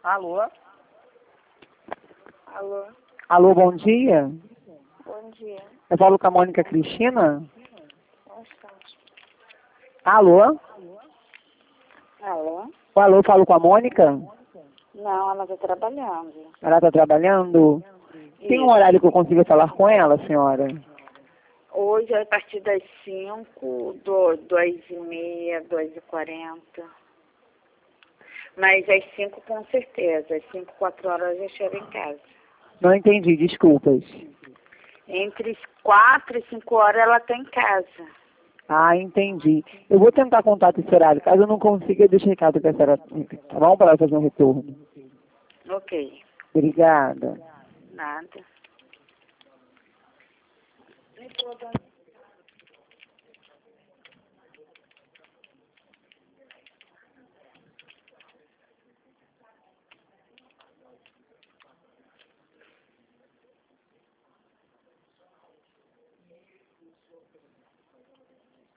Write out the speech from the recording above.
Alô? Alô? Alô, bom dia. Bom dia. Eu falo com a Mônica Cristina. Um instante. Alô? Alô? Alô, falo com a Mônica? Não, ela está trabalhando. Ela está trabalhando? Tem um Isso. horário que eu consiga falar com ela, senhora? Hoje, a partir das 5, 2h30, 2h40. Mas às 5 com certeza. Às 5, 4 horas eu chego em casa. Não entendi, desculpas. Entre 4 e 5 horas ela está em casa. Ah, entendi. Eu vou tentar contato esse horário. Caso eu não consiga, deixa recado que a senhora... Tá bom? Para ela fazer um retorno. Ok. Obrigada. Nada.